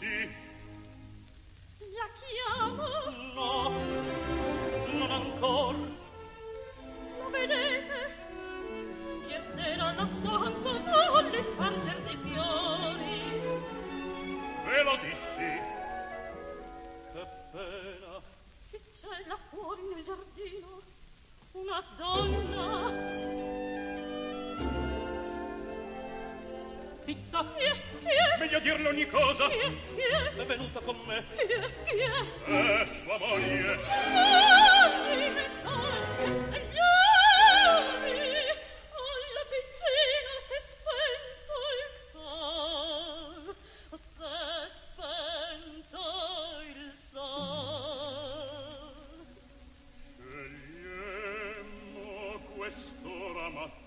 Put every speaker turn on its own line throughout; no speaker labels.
La chiamo?
No, non ancor.
Lo vedete? Ier sera la stanza volle sparger dei fiori.
Ve lo dissi. Che pena.
Che c'è là fuori nel giardino? Una donna.
Zitta.
Chi è? Chi è?
Meglio dirle ogni cosa.
Chi è? Chi è?
È venuta con me.
Chi è? Chi è?
È sua moglie.
Moglie che sangue e gli anni. Alla piccina s'è spento il sol. S'è spento il sol.
Scegliemmo quest'ora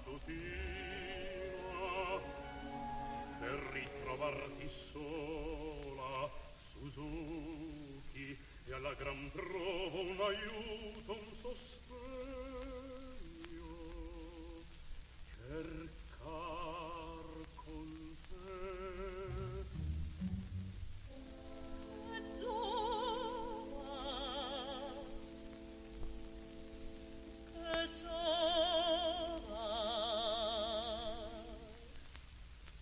mattutina per ritrovarti sola, Suzuki, e alla gran prova un aiuto, un sostegno. Cercai